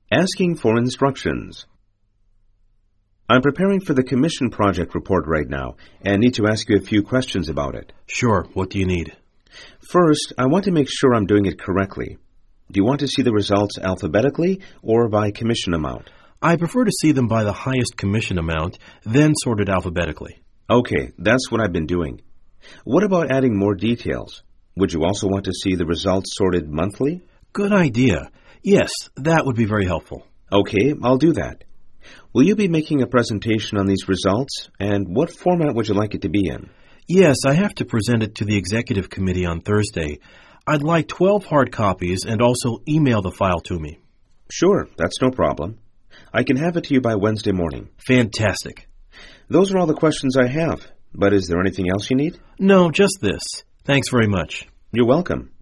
Asking for instructions. I'm preparing for the commission project report right now and need to ask you a few questions about it. Sure. What do you need? First, I want to make sure I'm doing it correctly. Do you want to see the results alphabetically or by commission amount? I prefer to see them by the highest commission amount, then sorted alphabetically. Okay, that's what I've been doing. What about adding more details? Would you also want to see the results sorted monthly? Good idea. Yes, that would be very helpful. Okay, I'll do that. Will you be making a presentation on these results, and what format would you like it to be in? Yes, I have to present it to the executive committee on Thursday. I'd like 12 hard copies and also email the file to me. Sure, that's no problem. I can have it to you by Wednesday morning. Fantastic. Those are all the questions I have, but is there anything else you need? No, just this. Thanks very much. You're welcome.